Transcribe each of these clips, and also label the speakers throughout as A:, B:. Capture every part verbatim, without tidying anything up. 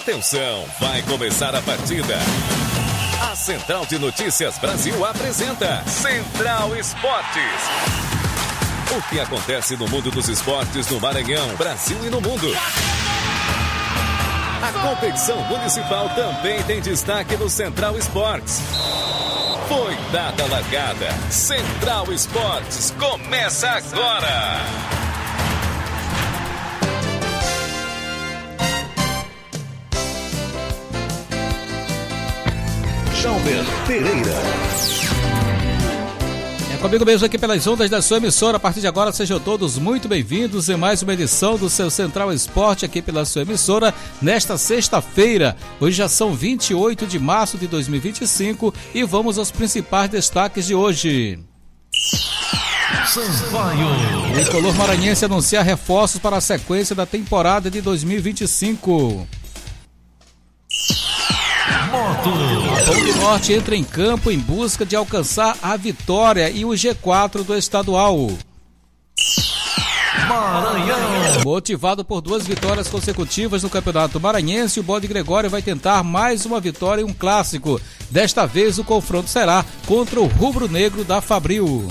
A: Atenção, vai começar a partida. A Central de Notícias Brasil apresenta Central Esportes. O que acontece no mundo dos esportes no Maranhão, Brasil e no mundo. A competição municipal também tem destaque no Central Esportes. Foi dada a largada. Central Esportes começa agora.
B: Jalber Pereira.
C: É comigo mesmo aqui pelas ondas da sua emissora. A partir de agora, sejam todos muito bem-vindos em mais uma edição do seu Central Esporte aqui pela sua emissora, nesta sexta-feira. Hoje já são vinte e oito de março de dois mil e vinte e cinco e vamos aos principais destaques de hoje.
B: Sampaio.
C: O tricolor maranhense anuncia reforços para a sequência da temporada de dois mil e vinte e cinco. A Pão do Norte entra em campo em busca de alcançar a vitória e o G quatro do estadual.
B: Maranhão.
C: Motivado por duas vitórias consecutivas no Campeonato Maranhense, o Bode Gregório vai tentar mais uma vitória em um clássico. Desta vez o confronto será contra o Rubro Negro da Fabril.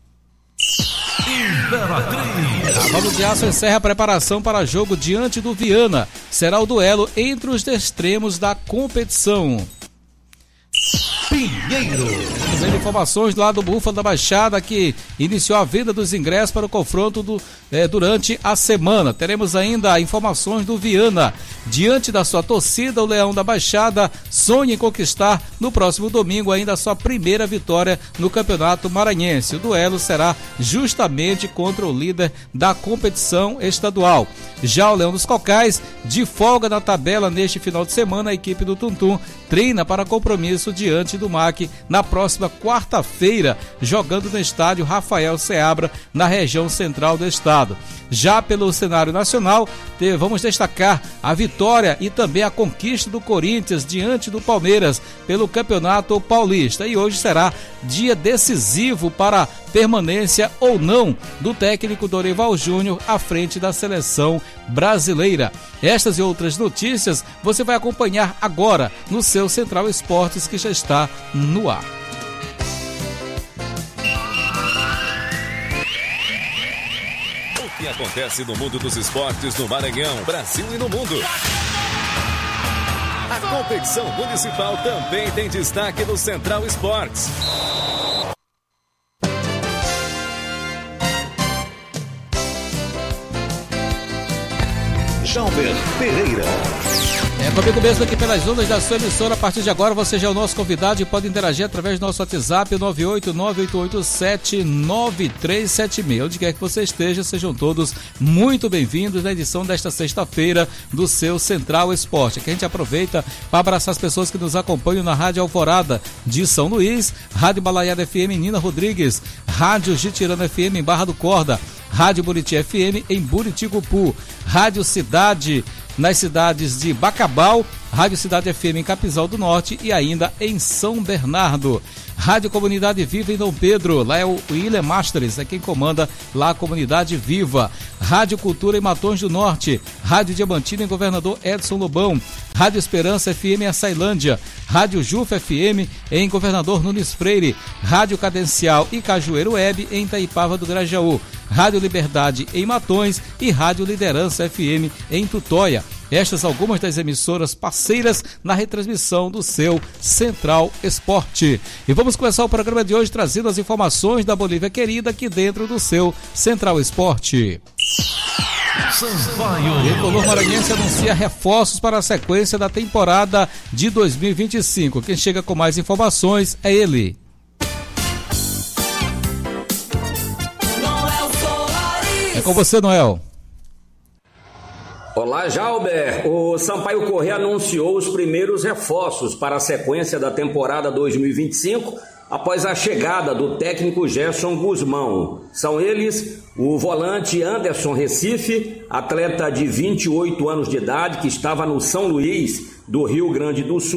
C: A Valo de Aço encerra a preparação para jogo diante do Viana. Será o duelo entre os extremos da competição.
B: Pinheiro.
C: Trazendo informações lá do Búfalo da Baixada, que iniciou a venda dos ingressos para o confronto do, eh, durante a semana. Teremos ainda informações do Viana. Diante da sua torcida, o Leão da Baixada sonha em conquistar no próximo domingo ainda a sua primeira vitória no Campeonato Maranhense. O duelo será justamente contra o líder da competição estadual. Já o Leão dos Cocais, de folga na tabela neste final de semana, a equipe do Tuntum treina para compromisso diante do M A C na próxima quarta-feira, jogando no estádio Rafael Seabra, na região central do estado. Já pelo cenário nacional, vamos destacar a vitória e também a conquista do Corinthians diante do Palmeiras pelo Campeonato Paulista. E hoje será dia decisivo para a permanência ou não do técnico Dorival Júnior à frente da seleção brasileira. Estas e outras notícias você vai acompanhar agora no seu Central Esportes, que já está no ar.
A: O que acontece no mundo dos esportes no Maranhão, Brasil e no mundo. A competição municipal também tem destaque no Central Esportes.
B: Jalber Pereira.
C: É comigo mesmo aqui pelas ondas da sua emissora. A partir de agora você já é o nosso convidado e pode interagir através do nosso WhatsApp nove oito nove oito oito sete nove três sete seis. Onde quer que você esteja, sejam todos muito bem-vindos na edição desta sexta-feira do seu Central Esporte. Aqui a gente aproveita para abraçar as pessoas que nos acompanham na Rádio Alvorada de São Luís, Rádio Balaiada F M Nina Rodrigues, Rádio Gitirana F M em Barra do Corda, Rádio Buriti F M em Buriticupu, Rádio Cidade nas cidades de Bacabal, Rádio Cidade F M em Capinzal do Norte e ainda em São Bernardo. Rádio Comunidade Viva em Dom Pedro, lá é o William Masteres, é quem comanda lá a Comunidade Viva. Rádio Cultura em Matões do Norte, Rádio Diamantina em Governador Edson Lobão, Rádio Esperança F M em Açailândia, Rádio Jufa F M em Governador Nunes Freire, Rádio Cadencial e Cajueiro Web em Itaipava do Grajaú, Rádio Liberdade em Matões e Rádio Liderança F M em Tutóia. Estas algumas das emissoras parceiras na retransmissão do seu Central Esporte. E vamos começar o programa de hoje trazendo as informações da Bolívia querida aqui dentro do seu Central Esporte.
B: Sampaio.
C: O tricolor maranhense anuncia reforços para a sequência da temporada de dois mil e vinte e cinco. Quem chega com mais informações é ele. É com você, Noel.
D: Olá, Jalber. O Sampaio Corrêa anunciou os primeiros reforços para a sequência da temporada dois mil e vinte e cinco após a chegada do técnico Gerson Guzmão. São eles o volante Anderson Recife, atleta de vinte e oito anos de idade que estava no São Luís do Rio Grande do Sul,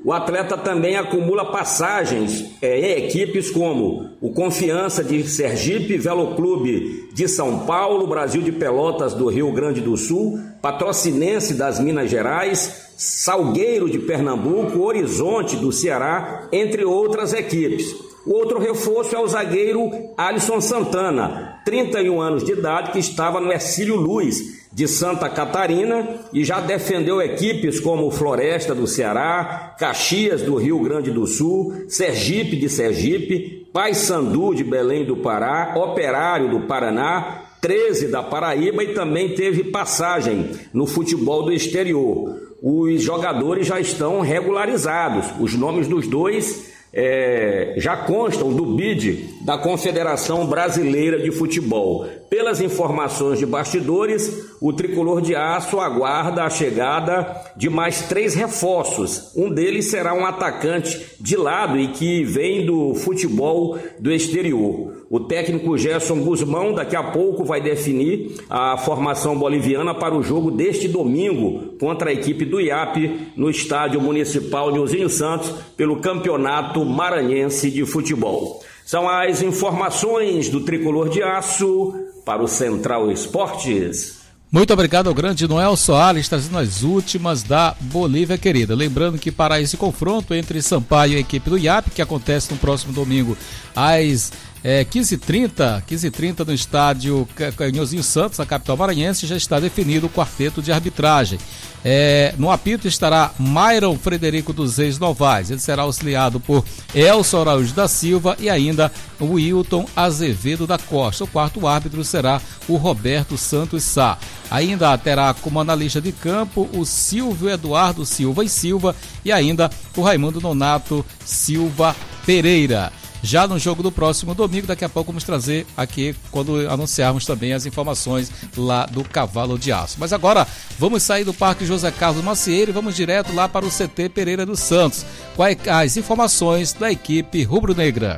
D: O atleta também acumula passagens é, em equipes como o Confiança de Sergipe, Veloclube de São Paulo, Brasil de Pelotas do Rio Grande do Sul, Patrocinense das Minas Gerais, Salgueiro de Pernambuco, Horizonte do Ceará, entre outras equipes. O outro reforço é o zagueiro Alisson Santana, trinta e um anos de idade, que estava no Hercílio Luz de Santa Catarina e já defendeu equipes como Floresta do Ceará, Caxias do Rio Grande do Sul, Sergipe de Sergipe, Paysandu de Belém do Pará, Operário do Paraná, treze da Paraíba e também teve passagem no futebol do exterior. Os jogadores já estão regularizados, os nomes dos dois É, já constam do B I D da Confederação Brasileira de Futebol. Pelas informações de bastidores, o Tricolor de Aço aguarda a chegada de mais três reforços. Um deles será um atacante de lado e que vem do futebol do exterior. O técnico Gerson Guzmão daqui a pouco vai definir a formação boliviana para o jogo deste domingo contra a equipe do I A P no Estádio Municipal Nilzinho Santos pelo Campeonato Maranhense de Futebol. São as informações do Tricolor de Aço para o Central Esportes.
C: Muito obrigado ao grande Noel Soares, trazendo as últimas da Bolívia querida. Lembrando que para esse confronto entre Sampaio e a equipe do I A P, que acontece no próximo domingo às É, quinze e trinta, quinze e trinta no estádio Nilzinho Santos, na capital maranhense, já está definido o quarteto de arbitragem. É, no apito estará Myron Frederico dos Reis Novaes, ele será auxiliado por Elson Araújo da Silva e ainda o Wilton Azevedo da Costa. O quarto árbitro será o Roberto Santos Sá. Ainda terá como analista de campo o Silvio Eduardo Silva e Silva e ainda o Raimundo Nonato Silva Pereira. Já no jogo do próximo domingo, daqui a pouco vamos trazer aqui, quando anunciarmos também as informações lá do Cavalo de Aço. Mas agora, vamos sair do Parque José Carlos Macieira e vamos direto lá para o C T Pereira dos Santos, com as informações da equipe rubro-negra.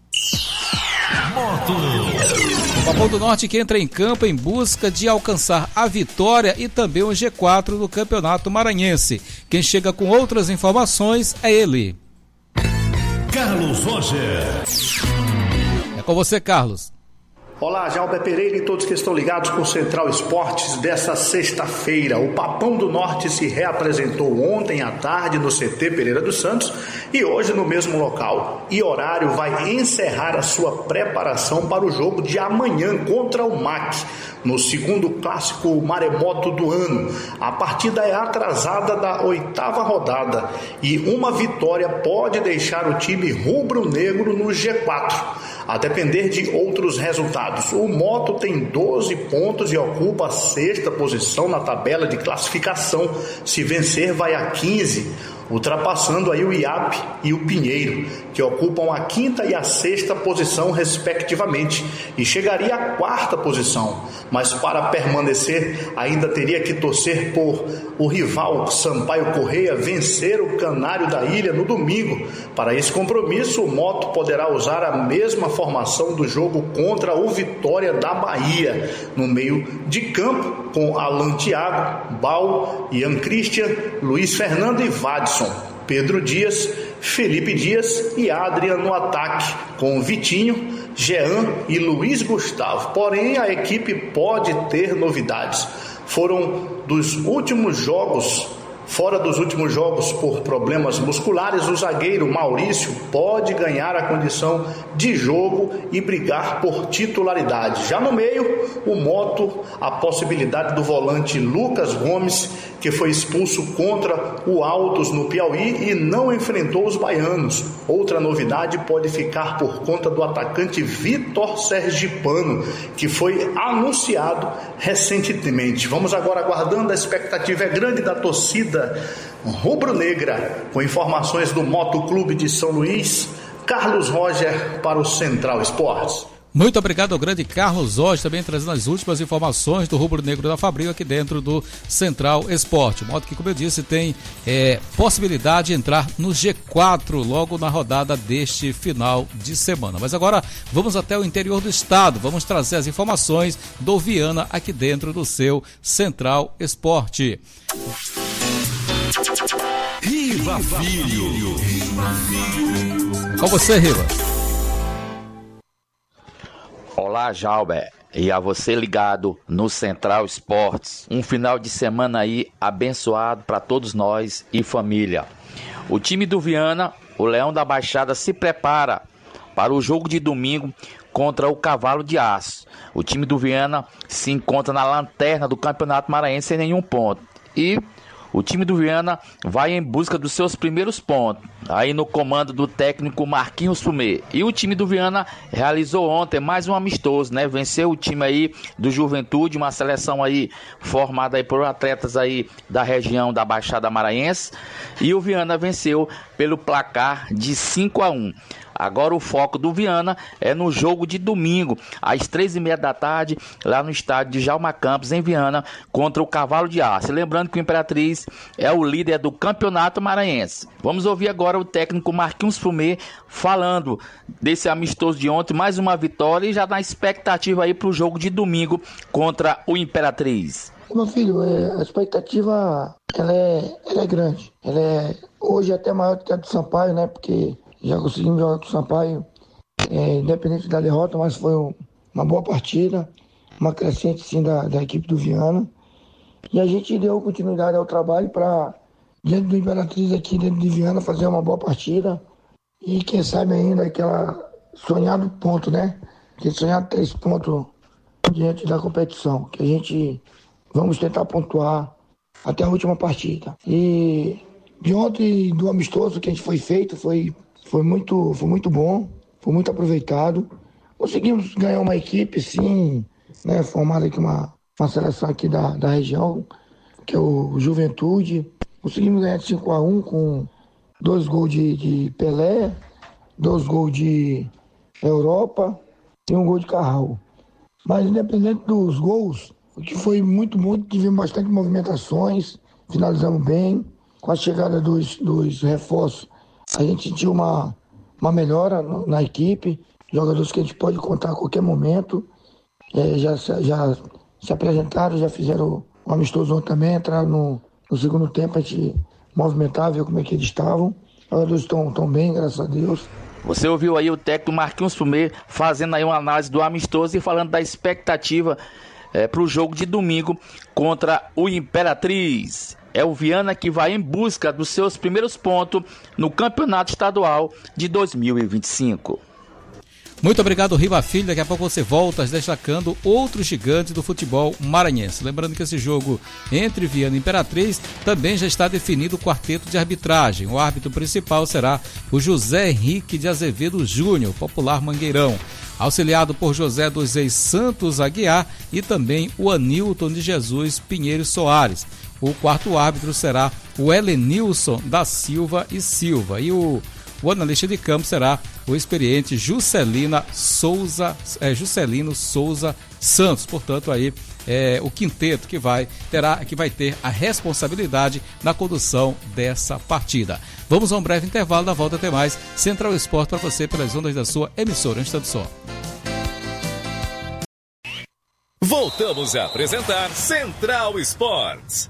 C: O Papão do Norte que entra em campo em busca de alcançar a vitória e também o G quatro do Campeonato Maranhense. Quem chega com outras informações é ele.
B: Carlos Roger.
C: É com você, Carlos.
E: Olá, Jalber Pereira e todos que estão ligados com o Central Esportes dessa sexta-feira. O Papão do Norte se reapresentou ontem à tarde no C T Pereira dos Santos e hoje no mesmo local. E horário vai encerrar a sua preparação para o jogo de amanhã contra o M A C, no segundo clássico maremoto do ano. A partida é atrasada da oitava rodada e uma vitória pode deixar o time rubro-negro no G quatro, a depender de outros resultados. O Moto tem doze pontos e ocupa a sexta posição na tabela de classificação. Se vencer, vai a quinze, ultrapassando aí o I A P e o Pinheiro, que ocupam a quinta e a sexta posição respectivamente, e chegaria à quarta posição, mas para permanecer ainda teria que torcer por o rival Sampaio Correia vencer o Canário da Ilha no domingo. Para esse compromisso, o Moto poderá usar a mesma formação do jogo contra o Vitória da Bahia, no meio de campo com Alan Thiago, Bal, Ian Christian, Luiz Fernando e Vadson, Pedro Dias, Felipe Dias e Adrian no ataque, com Vitinho, Jean e Luiz Gustavo. Porém, a equipe pode ter novidades. Foram dos últimos jogos, fora dos últimos jogos por problemas musculares, o zagueiro Maurício pode ganhar a condição de jogo e brigar por titularidade. Já no meio, o Moto, a possibilidade do volante Lucas Gomes, que foi expulso contra o Altos no Piauí e não enfrentou os baianos. Outra novidade pode ficar por conta do atacante Vitor Sergipano, que foi anunciado recentemente. Vamos agora aguardando, a expectativa é grande da torcida rubro-negra. Com informações do Moto Clube de São Luís, Carlos Roger para o Central Esportes.
C: Muito obrigado ao grande Carlos Roger, também trazendo as últimas informações do Rubro Negro da Fabril aqui dentro do Central Esporte. Moto que, como eu disse, tem é, possibilidade de entrar no G quatro logo na rodada deste final de semana. Mas agora vamos até o interior do estado, vamos trazer as informações do Viana aqui dentro do seu Central Esporte.
B: Rio Riva Filho.
C: Com você, Riva.
F: Olá, Jalber, e a você ligado no Central Esportes. Um final de semana aí abençoado para todos nós e família. O time do Viana, o Leão da Baixada, se prepara para o jogo de domingo contra o Cavalo de Aço. O time do Viana se encontra na lanterna do Campeonato Maranhense sem nenhum ponto. E o time do Viana vai em busca dos seus primeiros pontos, aí no comando do técnico Marquinhos Fumê. E o time do Viana realizou ontem mais um amistoso, né? Venceu o time aí do Juventude, uma seleção aí formada aí por atletas aí da região da Baixada Maranhense. E o Viana venceu pelo placar de cinco a um. Agora o foco do Viana é no jogo de domingo, às três e meia da tarde, lá no estádio de Jalma Campos, em Viana, contra o Cavalo de Aço. Lembrando que o Imperatriz é o líder do Campeonato Maranhense. Vamos ouvir agora o técnico Marquinhos Fumê falando desse amistoso de ontem, mais uma vitória e já na expectativa aí para o jogo de domingo contra o Imperatriz.
G: Meu filho, a expectativa ela é, ela é grande. Ela é hoje até maior do que a do Sampaio, né? Porque já conseguimos jogar com o Sampaio, é, independente da derrota, mas foi um, uma boa partida, uma crescente sim da, da equipe do Viana. E a gente deu continuidade ao trabalho para, dentro do Imperatriz aqui, dentro de Viana, fazer uma boa partida. E quem sabe ainda aquela sonhado ponto, né? Aquele sonhado três pontos diante da competição, que a gente vamos tentar pontuar até a última partida. E de ontem, do amistoso que a gente foi feito, foi... Foi muito, foi muito bom, foi muito aproveitado. Conseguimos ganhar uma equipe, sim, né, formada aqui uma, uma seleção aqui da, da região, que é o Juventude. Conseguimos ganhar de cinco a um com dois gols de, de Pelé, dois gols de Europa e um gol de Carral. Mas independente dos gols, o que foi muito, muito, tivemos bastante movimentações, finalizamos bem. Com a chegada dos, dos reforços, a gente sentiu uma, uma melhora na equipe, jogadores que a gente pode contar a qualquer momento, é, já, já se apresentaram, já fizeram um amistoso ontem também, entraram no, no segundo tempo, a gente movimentar, ver como é que eles estavam. Os jogadores estão, estão bem, graças a Deus.
F: Você ouviu aí o técnico Marquinhos Fumê fazendo aí uma análise do amistoso e falando da expectativa é, para o jogo de domingo contra o Imperatriz. É o Viana que vai em busca dos seus primeiros pontos no Campeonato Estadual de dois mil e vinte e cinco.
C: Muito obrigado, Riva Filho. Daqui a pouco você volta destacando outros gigantes do futebol maranhense. Lembrando que esse jogo entre Viana e Imperatriz também já está definido o quarteto de arbitragem. O árbitro principal será o José Henrique de Azevedo Júnior, popular Mangueirão, auxiliado por José dos Reis Santos Aguiar e também o Anilton de Jesus Pinheiro Soares. O quarto árbitro será o Helenilson da Silva e Silva. E o, o analista de campo será o experiente Juscelina Souza, é, Juscelino Souza Santos. Portanto, aí é o quinteto que vai, terá, que vai ter a responsabilidade na condução dessa partida. Vamos a um breve intervalo, na volta até mais. Central Esporte para você pelas ondas da sua emissora. Um instante só.
A: Voltamos a apresentar Central Esportes.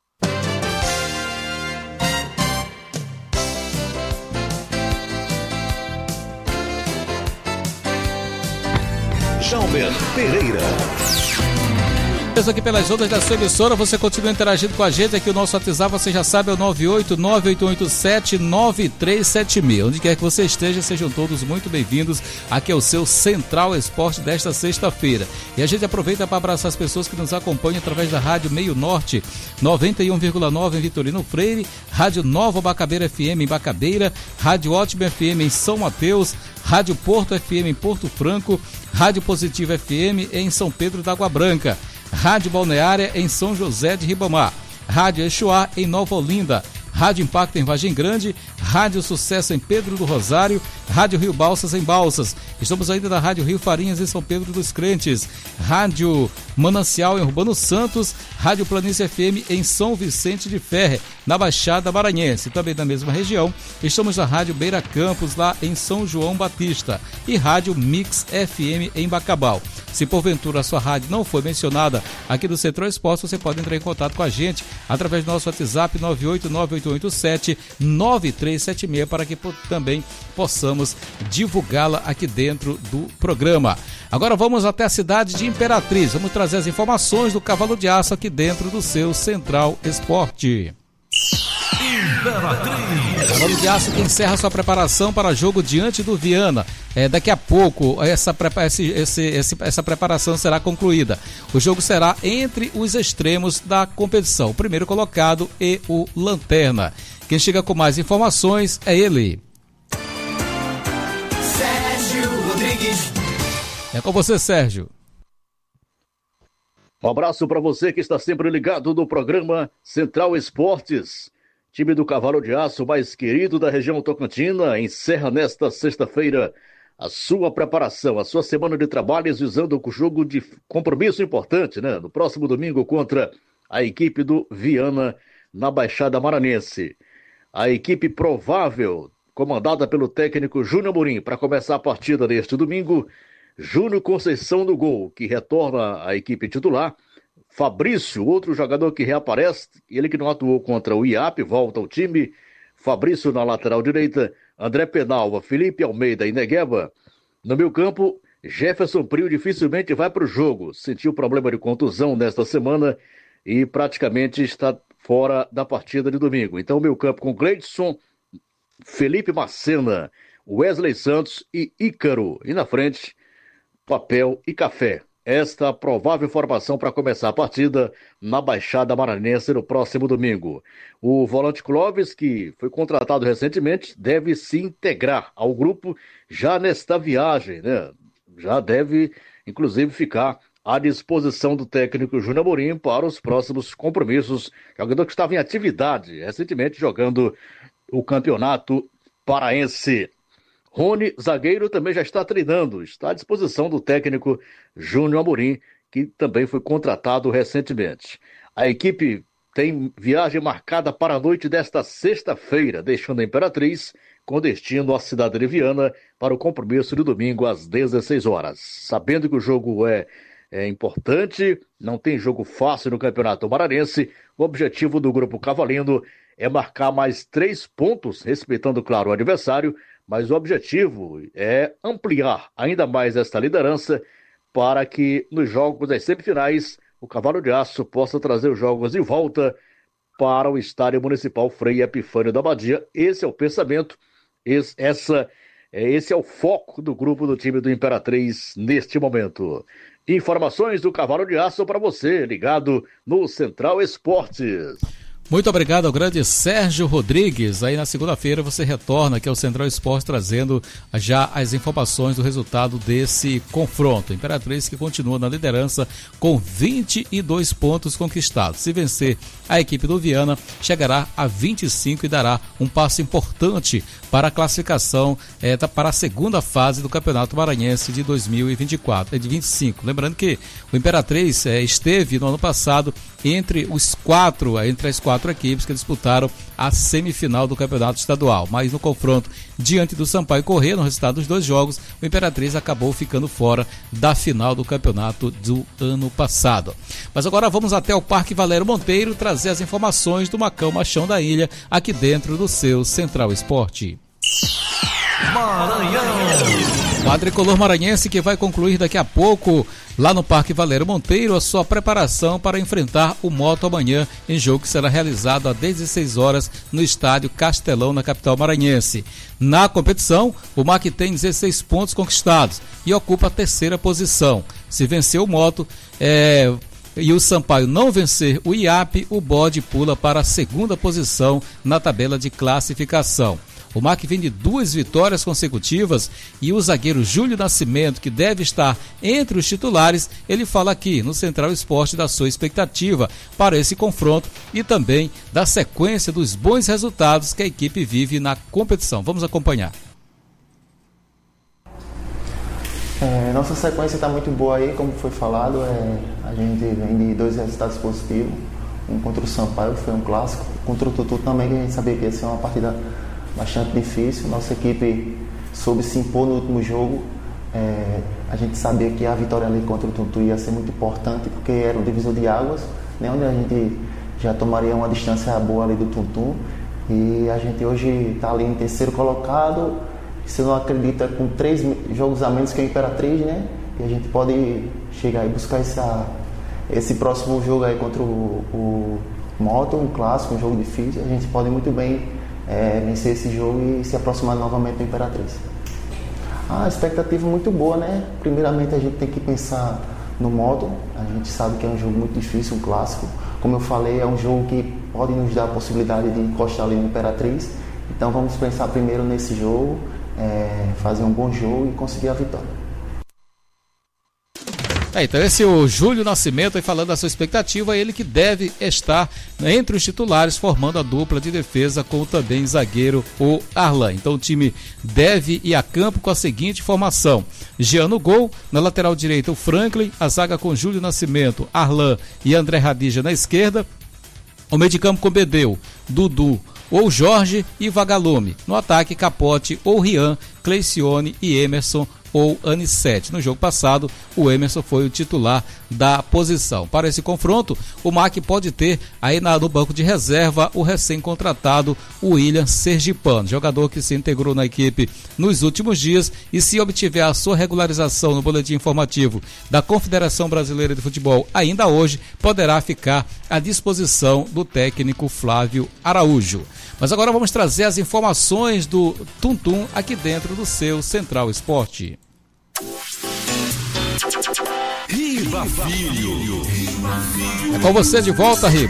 B: Jalber Pereira.
C: Aqui pelas ondas da sua emissora, você continua interagindo com a gente. Aqui o nosso WhatsApp, você já sabe, é o nove oito nove oito oito sete nove três sete seis. Onde quer que você esteja, sejam todos muito bem-vindos. Aqui é o seu Central Esporte desta sexta-feira. E a gente aproveita para abraçar as pessoas que nos acompanham através da Rádio Meio Norte, noventa e um vírgula nove em Vitorino Freire, Rádio Nova Bacabeira F M em Bacabeira, Rádio Ótimo F M em São Mateus, Rádio Porto F M em Porto Franco, Rádio Positivo F M em São Pedro da Água Branca, Rádio Balneária em São José de Ribamar, Rádio Exuá em Nova Olinda, Rádio Impacto em Vargem Grande, Rádio Sucesso em Pedro do Rosário, Rádio Rio Balsas em Balsas. Estamos ainda na Rádio Rio Farinhas em São Pedro dos Crentes, Rádio Manancial em Urbano Santos, Rádio Planície F M em São Vicente de Ferre, na Baixada Maranhense. Também na mesma região, estamos na Rádio Beira Campos, lá em São João Batista, e Rádio Mix F M em Bacabal. Se porventura a sua rádio não foi mencionada aqui do Central Esporte, você pode entrar em contato com a gente através do nosso WhatsApp nove oito nove oito oito oito sete, nove três sete seis para que também possamos divulgá-la aqui dentro do programa. Agora vamos até a cidade de Imperatriz. Vamos trazer as informações do Cavalo de Aço aqui dentro do seu Central Esporte. Imperatriz. Cavalo de Aço que encerra sua preparação para jogo diante do Viana. É, daqui a pouco essa, esse, esse, esse, essa preparação será concluída. O jogo será entre os extremos da competição, o primeiro colocado e o Lanterna. Quem chega com mais informações é ele.
B: Sérgio Rodrigues.
C: É com você, Sérgio.
H: Um abraço para você que está sempre ligado no programa Central Esportes. Time do Cavalo de Aço mais querido da região tocantina encerra nesta sexta-feira a sua preparação, a sua semana de trabalhos visando o jogo de compromisso importante, né? No próximo domingo contra a equipe do Viana na Baixada Maranhense. A equipe provável, comandada pelo técnico Júnior Amorim, para começar a partida neste domingo, Júnior Conceição no gol, que retorna à equipe titular. Fabrício, outro jogador que reaparece, ele que não atuou contra o I A P, volta ao time. Fabrício na lateral direita, André Penalva, Felipe Almeida e Negueba. No meio campo, Jefferson Prio dificilmente vai para o jogo. Sentiu problema de contusão nesta semana e praticamente está fora da partida de domingo. Então, meio campo com Gleidson, Felipe Macena, Wesley Santos e Ícaro. E na frente, Papel e Café. Esta provável formação para começar a partida na Baixada Maranhense no próximo domingo. O volante Clóvis, que foi contratado recentemente, deve se integrar ao grupo já nesta viagem, né? Já deve, inclusive, ficar à disposição do técnico Júnior Amorim para os próximos compromissos. Jogador que estava em atividade recentemente jogando o Campeonato Paraense. Rony, zagueiro, também já está treinando, está à disposição do técnico Júnior Amorim, que também foi contratado recentemente. A equipe tem viagem marcada para a noite desta sexta-feira, deixando a Imperatriz com destino à cidade de Viana para o compromisso de domingo às dezesseis horas. Sabendo que o jogo é, é importante, não tem jogo fácil no Campeonato Maranhense, o objetivo do Grupo Cavalino é marcar mais três pontos, respeitando, claro, o adversário, mas o objetivo é ampliar ainda mais esta liderança para que nos jogos das semifinais o Cavalo de Aço possa trazer os jogos de volta para o Estádio Municipal Frei Epifânio da Abadia. Esse é o pensamento, esse, essa, esse é o foco do grupo do time do Imperatriz neste momento. Informações do Cavalo de Aço para você, ligado no Central Esportes.
C: Muito obrigado ao grande Sérgio Rodrigues. Aí na segunda-feira você retorna aqui ao Central Esporte trazendo já as informações do resultado desse confronto. Imperatriz que continua na liderança com vinte e dois pontos conquistados. Se vencer a equipe do Viana, chegará a vinte e cinco e dará um passo importante para a classificação é, para a segunda fase do Campeonato Maranhense de dois mil e vinte e quatro, de vinte e cinco. Lembrando que o Imperatriz é, esteve no ano passado entre os quatro, entre as quatro equipes que disputaram a semifinal do Campeonato Estadual, mas no confronto diante do Sampaio Corrêa, no resultado dos dois jogos, o Imperatriz acabou ficando fora da final do campeonato do ano passado. Mas agora vamos até o Parque Valério Monteiro trazer as informações do Macão Machão da Ilha aqui dentro do seu Central Esporte.
B: Maranhão.
C: Quadricolor maranhense que vai concluir daqui a pouco lá no Parque Valério Monteiro a sua preparação para enfrentar o Moto amanhã em jogo que será realizado às dezesseis horas no estádio Castelão na capital maranhense. Na competição, o M A C tem dezesseis pontos conquistados e ocupa a terceira posição. Se vencer o Moto é... e o Sampaio não vencer o I A P, o bode pula para a segunda posição na tabela de classificação. O M A C vem de duas vitórias consecutivas e o zagueiro Júlio Nascimento, que deve estar entre os titulares, ele fala aqui no Central Esporte da sua expectativa para esse confronto e também da sequência dos bons resultados que a equipe vive na competição. Vamos acompanhar.
I: É, nossa sequência está muito boa aí, como foi falado, é, a gente vem de dois resultados positivos, um contra o Sampaio, foi um clássico, contra o Tutu também, que a gente sabia que ia ser uma partida bastante difícil. Nossa equipe soube se impor no último jogo. É, a gente sabia que a vitória ali contra o Tutu ia ser muito importante, porque era o divisor de águas, né, onde a gente já tomaria uma distância boa ali do Tutu. E a gente hoje está ali em terceiro colocado, se não acredita, com três jogos a menos que a Imperatriz, né? E a gente pode chegar e buscar essa, esse próximo jogo aí contra o, o Moto, um clássico, um jogo difícil. A gente pode muito bem é, vencer esse jogo e se aproximar novamente da Imperatriz. A expectativa é muito boa, né? Primeiramente a gente tem que pensar no Moto. A gente sabe que é um jogo muito difícil, um clássico. Como eu falei, é um jogo que pode nos dar a possibilidade de encostar ali no Imperatriz. Então vamos pensar primeiro nesse jogo, é, fazer um bom jogo e conseguir a vitória.
C: É, então esse é o Júlio Nascimento aí falando da sua expectativa, ele que deve estar entre os titulares formando a dupla de defesa com também zagueiro o Arlan. Então o time deve ir a campo com a seguinte formação: Jean no gol, na lateral direita o Franklin, a zaga com Júlio Nascimento, Arlan e André Radija na esquerda, o meio de campo com Bedeu, Dudu ou Jorge e Vagalume, no ataque Capote ou Rian, Cleicione e Emerson ou Anissete. No jogo passado, o Emerson foi o titular da posição. Para esse confronto, o M A C pode ter aí na, no banco de reserva o recém-contratado William Sergipano, jogador que se integrou na equipe nos últimos dias e, se obtiver a sua regularização no boletim informativo da Confederação Brasileira de Futebol ainda hoje, poderá ficar à disposição do técnico Flávio Araújo. Mas agora vamos trazer as informações do Tum Tum aqui dentro do seu Central Esporte.
A: Riba Filho.
C: É com você de volta, Riba.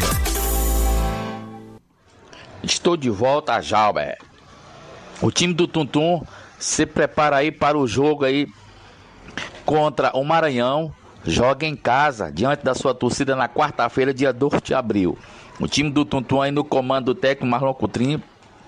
F: Estou de volta, Jalber. O time do Tum Tum se prepara aí para o jogo aí contra o Maranhão. Joga em casa, diante da sua torcida, na quarta-feira, dia dois de abril. O time do Tum Tum aí no comando do técnico Marlon Coutrinho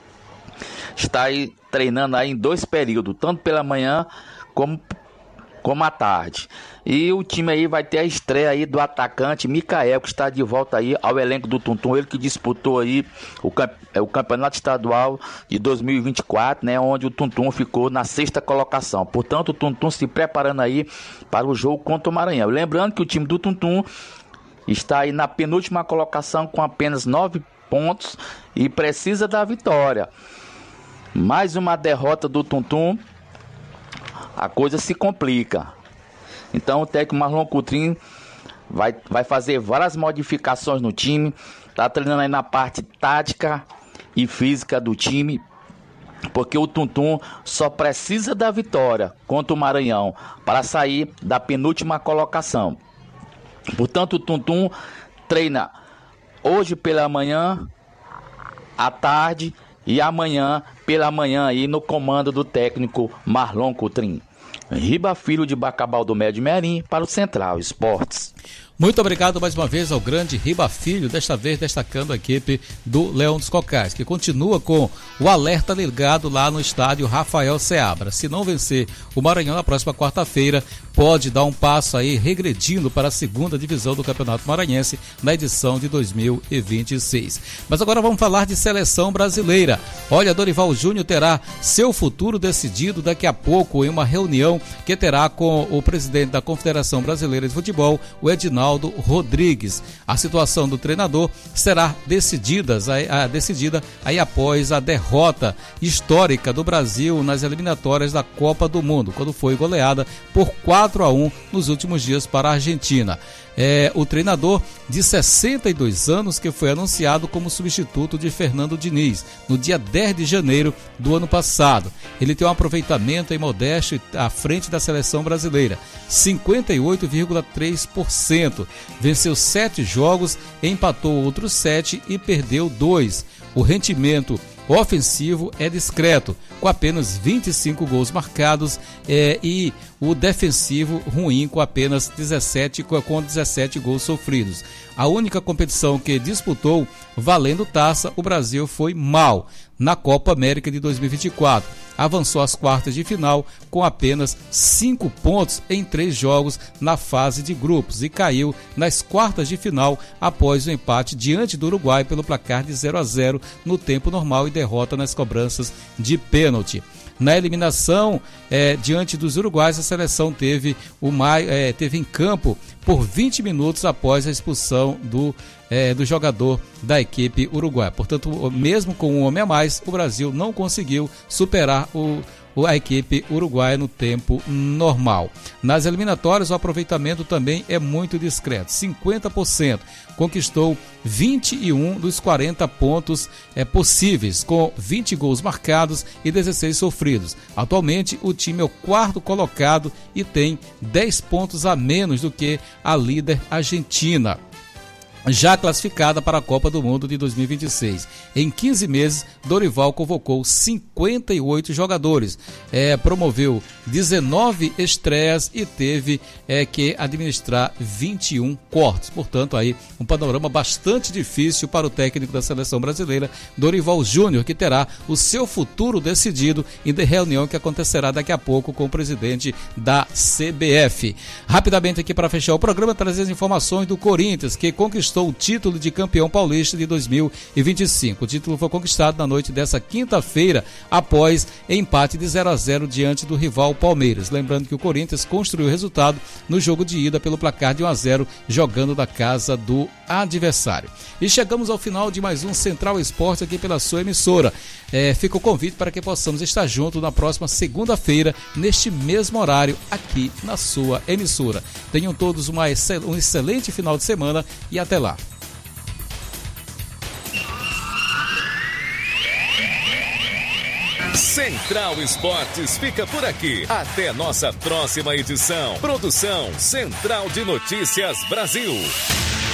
F: está aí treinando aí em dois períodos, tanto pela manhã como, como à tarde. E o time aí vai ter a estreia aí do atacante Micael, que está de volta aí ao elenco do Tum Tum, ele que disputou aí o, camp- o campeonato estadual de dois mil e vinte e quatro, né, onde o Tum Tum ficou na sexta colocação. Portanto, o Tum Tum se preparando aí para o jogo contra o Maranhão. Lembrando que o time do Tum Tum está aí na penúltima colocação com apenas nove pontos e precisa da vitória. Mais uma derrota do Tum Tum, a coisa se complica. Então o técnico Marlon Coutrinho vai, vai fazer várias modificações no time. Está treinando aí na parte tática e física do time, porque o Tum Tum só precisa da vitória contra o Maranhão para sair da penúltima colocação. Portanto, o Tum Tum treina hoje pela manhã, à tarde e amanhã pela manhã aí no comando do técnico Marlon Coutrinho. Riba Filho de Bacabal do Médio Merim para o Central Esportes.
C: Muito obrigado mais uma vez ao grande Riba Filho, desta vez destacando a equipe do Leão dos Cocais, que continua com o alerta ligado lá no estádio Rafael Seabra. Se não vencer o Maranhão na próxima quarta-feira, pode dar um passo aí regredindo para a segunda divisão do Campeonato Maranhense na edição de dois mil e vinte e seis. Mas agora vamos falar de seleção brasileira. Olha, Dorival Júnior terá seu futuro decidido daqui a pouco em uma reunião que terá com o presidente da Confederação Brasileira de Futebol, o Edinaldo Rodrigues. A situação do treinador será decidida, a, a, decidida aí após a derrota histórica do Brasil nas eliminatórias da Copa do Mundo, quando foi goleada por quatro a um nos últimos dias para a Argentina. É o treinador de sessenta e dois anos que foi anunciado como substituto de Fernando Diniz no dia dez de janeiro do ano passado. Ele tem um aproveitamento em modesto à frente da seleção brasileira, cinquenta e oito vírgula três por cento. Venceu sete jogos, empatou outros sete e perdeu dois. O rendimento ofensivo é discreto, com apenas vinte e cinco gols marcados, é, e o defensivo ruim, com apenas dezessete, com dezessete gols sofridos. A única competição que disputou valendo taça, o Brasil foi mal na Copa América de dois mil e vinte e quatro. Avançou às quartas de final com apenas cinco pontos em três jogos na fase de grupos e caiu nas quartas de final após o empate diante do Uruguai pelo placar de zero a zero no tempo normal e derrota nas cobranças de pênalti. Na eliminação, é, diante dos uruguaios, a seleção teve, o Maio, é, teve em campo por vinte minutos após a expulsão do, é, do jogador da equipe uruguaia. Portanto, mesmo com um homem a mais, o Brasil não conseguiu superar o a equipe uruguaia no tempo normal. Nas eliminatórias, o aproveitamento também é muito discreto, cinquenta por cento. Conquistou vinte e um dos quarenta pontos é, possíveis, com vinte gols marcados e dezesseis sofridos. Atualmente, o time é o quarto colocado e tem dez pontos a menos do que a líder Argentina, já classificada para a Copa do Mundo de dois mil e vinte e seis. Em quinze meses, Dorival convocou cinquenta e oito jogadores, é, promoveu dezenove estreias e teve é, que administrar vinte e um cortes. Portanto, aí um panorama bastante difícil para o técnico da seleção brasileira, Dorival Júnior, que terá o seu futuro decidido em reunião que acontecerá daqui a pouco com o presidente da C B F. Rapidamente aqui para fechar o programa, trazer as informações do Corinthians, que conquistou o título de campeão paulista de dois mil e vinte e cinco. O título foi conquistado na noite dessa quinta-feira, após empate de zero a zero diante do rival Palmeiras. Lembrando que o Corinthians construiu o resultado no jogo de ida pelo placar de um a zero, jogando da casa do adversário. E chegamos ao final de mais um Central Esporte aqui pela sua emissora. É, fica o convite para que possamos estar juntos na próxima segunda-feira, neste mesmo horário, aqui na sua emissora. Tenham todos uma excel- um excelente final de semana e até lá.
A: Central Esportes fica por aqui. Até nossa próxima edição. Produção Central de Notícias Brasil.